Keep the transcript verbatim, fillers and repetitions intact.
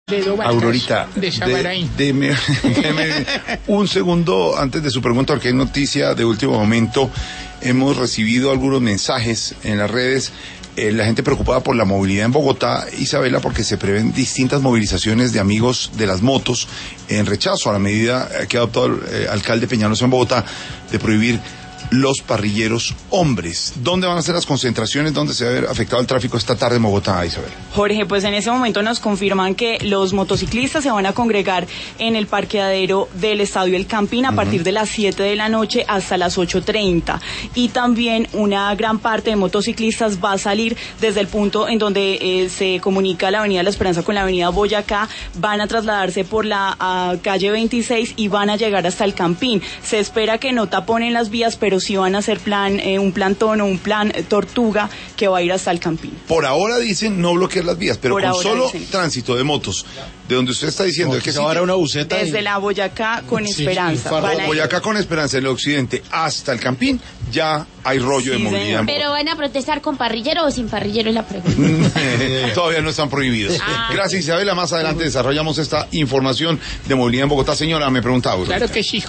Aurorita, de de, deme, deme un segundo antes de su pregunta, porque hay noticia de último momento. Hemos recibido algunos mensajes en las redes, eh, la gente preocupada por la movilidad en Bogotá, Isabela, porque se prevén distintas movilizaciones de amigos de las motos en rechazo a la medida que ha adoptado el eh, alcalde Peñalosa en Bogotá de prohibir los parrilleros hombres. ¿Dónde van a ser las concentraciones? ¿Dónde se va a ver afectado el tráfico esta tarde en Bogotá, Isabel? Jorge, pues en ese momento nos confirman que los motociclistas se van a congregar en el parqueadero del Estadio El Campín a uh-huh. partir de las siete de la noche hasta las ocho treinta. Y también una gran parte de motociclistas va a salir desde el punto en donde eh, se comunica la Avenida La Esperanza con la Avenida Boyacá, van a trasladarse por la uh, calle veintiséis y van a llegar hasta El Campín. Se espera que no taponen las vías, pero sí van a hacer plan, eh, un plantón o un plan eh, tortuga que va a ir hasta El Campín. Por ahora dicen no bloquear las vías, pero Por con solo dicen. tránsito de motos, de donde usted está diciendo no, que se va a dar una buseta desde y... la Boyacá con sí, Esperanza. Sí, Boyacá con Esperanza en el occidente hasta El Campín, ya hay rollo sí, de movilidad. Pero van a protestar con parrillero o sin parrillero es la pregunta. Todavía no están prohibidos. Ah. Gracias, Isabela. Más adelante desarrollamos esta información de movilidad en Bogotá. Señora, me preguntaba. Claro que sí,